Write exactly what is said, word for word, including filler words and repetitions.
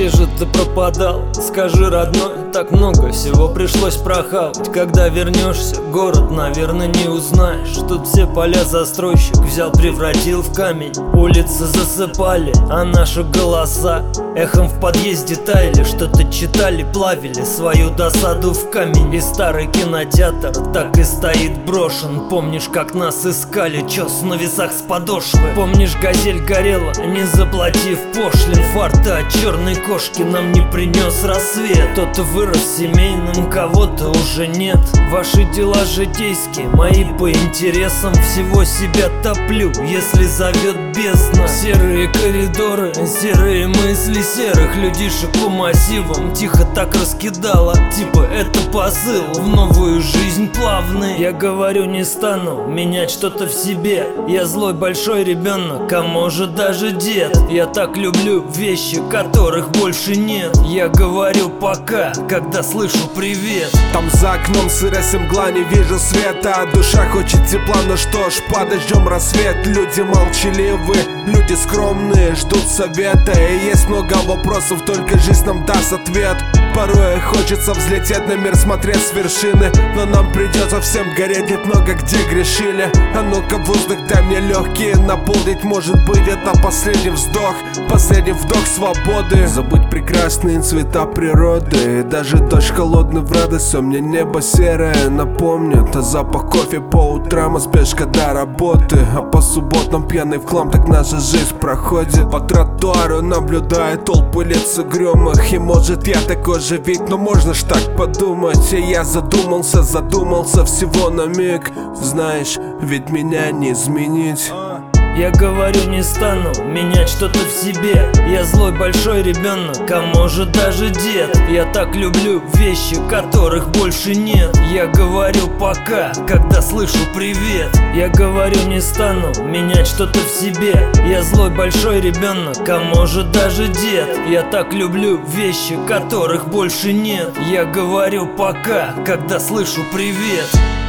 Где же ты пропадал? Скажи, родной, так много всего пришлось прохавать. Когда вернешься, город, наверное, не узнаешь. Тут все поля застройщик взял, превратил в камень. Улицы засыпали, а наши голоса эхом в подъезде таяли. Что-то читали, плавили свою досаду в камень. И старый кинотеатр так и стоит брошен. Помнишь, как нас искали, чёс на весах с подошвы? Помнишь, газель горела, не заплатив пошлин? Фарты от черной кошки нам не принес рассвет. Кто-то вырос семейным, кого-то уже нет. Ваши дела житейские, мои по интересам. Всего себя топлю, если зовет бездна. Серые коридоры, серые мысли серых людишек по массивам. Тихо так раскидала, типа это посыл в новую жизнь плавный. Я говорю, не стану менять что-то в себе. Я злой большой ребенок, а может даже дед. Я так люблю вещи, которых больше нет. Я говорю пока, когда слышу привет. Там за окном сырость и мгла, не вижу света, а душа хочет тепла, ну что ж, подождем рассвет. Люди молчаливы, люди скромные, ждут совета. И есть много вопросов, только жизнь нам даст ответ. Порой хочется взлететь на мир, смотреть с вершины, но нам придется всем гореть, ведь много где грешили. А ну-ка воздух дай мне легкие наполнить, может быть это последний вздох, последний вдох свободы. Забудь прекрасные цвета природы, и даже дождь холодный в радость, все мне небо серое напомнит. А запах кофе по утрам, а спешка до работы, а по субботам пьяный в хлам, так наша жизнь проходит. По тротуару наблюдая толпы лиц угрюмых, и может я такой же ведь, но можно ж так подумать. И я задумался, задумался всего на миг. Знаешь, ведь меня не изменить. Я говорю, не стану менять что-то в себе. Я злой большой ребенок, а может даже дед. Я так люблю вещи, которых больше нет. Я говорю пока, когда слышу привет. Я говорю, не стану менять что-то в себе. Я злой большой ребенок, а может даже дед. Я так люблю вещи, которых больше нет. Я говорю пока, когда слышу привет.